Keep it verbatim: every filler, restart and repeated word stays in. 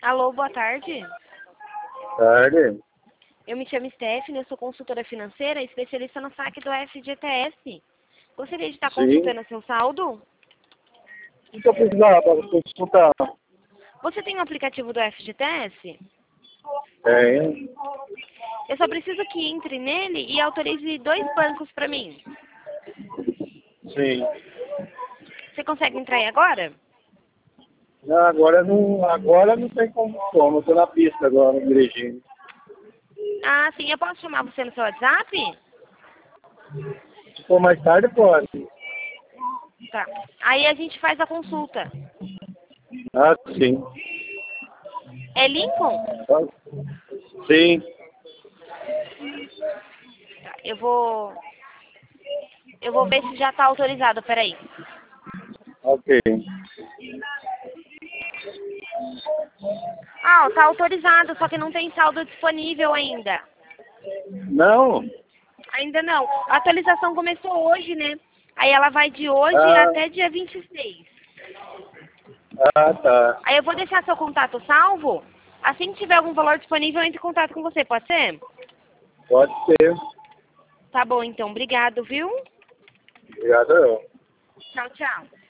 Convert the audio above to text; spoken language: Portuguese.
Alô, boa tarde. Tarde. Eu me chamo Stephanie, eu sou consultora financeira, especialista no saque do F G T S. Gostaria de estar Sim. consultando seu saldo? O que eu precisava para consultar? Você tem um aplicativo do F G T S? Tem. Eu só preciso que entre nele e autorize dois bancos para mim. Sim. Você consegue entrar aí agora? Não, agora não, agora não tem como. como. Eu tô na pista agora, dirigindo. Ah, sim. Eu posso chamar você no seu WhatsApp? Se for mais tarde, pode. Tá. Aí a gente faz a consulta. Ah, sim. É Lincoln? Ah, sim. Tá. Eu vou... Eu vou ver se já está autorizado. Peraí. Ok. Ah, está autorizado, só que não tem saldo disponível ainda. Não? Ainda não. A atualização começou hoje, né? Aí ela vai de hoje Ah, até dia vinte e seis. ah, tá. Aí eu vou deixar seu contato salvo. Assim que tiver algum valor disponível, eu entro em contato com você, pode ser? Pode ser. Tá bom, então. Obrigado, viu? Obrigado. Tchau, tchau.